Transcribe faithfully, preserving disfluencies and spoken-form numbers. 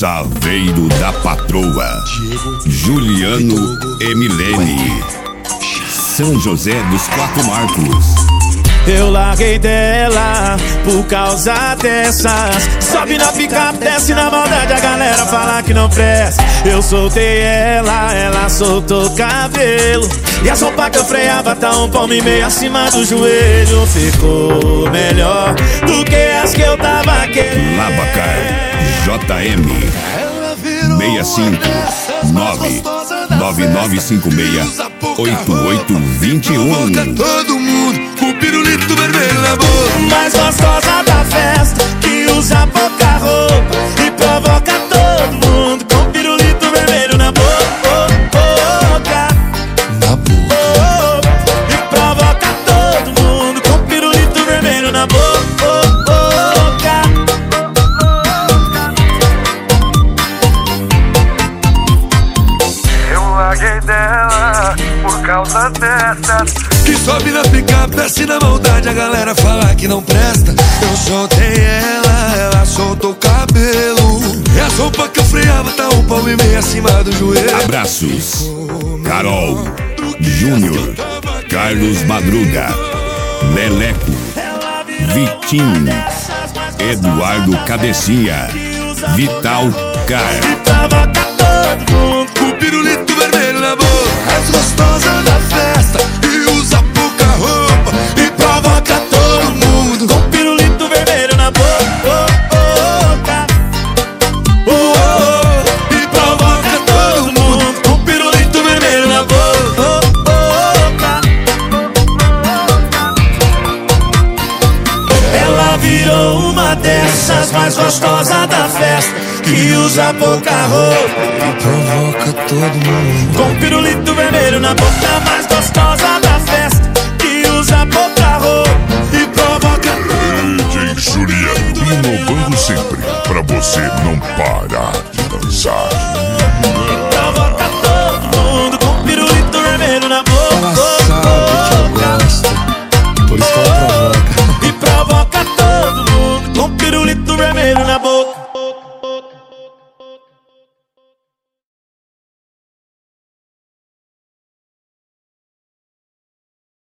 Chaveiro da Patroa, Juliano Emilene, São José dos Quatro Marcos. Eu larguei dela por causa dessas. Sobe na picape, desce na maldade, a galera fala que não presta. Eu soltei ela, ela soltou o cabelo, e a roupa que eu freava tá um palmo e meio acima do joelho. Ficou melhor do que as que eu tava querendo. Lavacar, J M seis cinco nove nove nove cinco seis oito oito dois um. Todo mundo com pirulito vermelho na boca. Mais gostosa da festa, que usa pouca roupa e provoca todo mundo com pirulito vermelho na boca. Na boca. E provoca todo mundo com pirulito vermelho na boca. Eu larguei dela por causa dessas. Que sobe na picape, desce na maldade, a galera fala que não presta. Eu soltei ela, ela soltou o cabelo, e a roupa que eu freava tá um palmo e meio acima do joelho. Abraços, Carol, Júnior, Carlos Madruga, Leleco, Vitinho, Eduardo Cabecinha, Vital Car. E provoca todo mundo Com pirulito vermelho na boca. As gostosas da festa, e usa pouca roupa e provoca todo mundo com pirulito vermelho na boca. Oh, oh, e provoca todo mundo com pirulito vermelho na boca. Ela virou uma dessas mais gostosas da festa, que usa pouca roupa e provoca todo mundo com pirulito vermelho na boca. Mais gostosa da festa, que usa pouca roupa e provoca. D J Juliano, inovando sempre, pra você não parar de dançar. Provoca todo mundo com pirulito vermelho na boca. Ela sabe que eu gosto, por isso que ela provoca. E provoca todo mundo com pirulito vermelho na boca.